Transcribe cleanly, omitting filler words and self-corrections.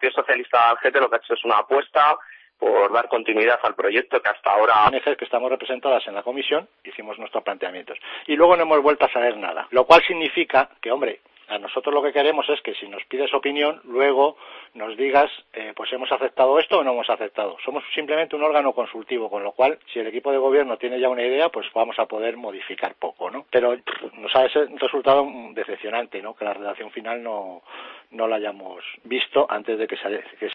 Partido Socialista de Albacete lo que ha hecho es una apuesta por dar continuidad al proyecto que hasta ahora... ONGs que estamos representadas en la comisión, hicimos nuestros planteamientos. Y luego no hemos vuelto a saber nada. Lo cual significa que, hombre, a nosotros lo que queremos es que si nos pides opinión, luego nos digas, pues hemos aceptado esto o no hemos aceptado. Somos simplemente un órgano consultivo, con lo cual, si el equipo de gobierno tiene ya una idea, pues vamos a poder modificar poco, ¿no? Pero nos ha resultado decepcionante, ¿no? Que la redacción final no la hayamos visto antes de que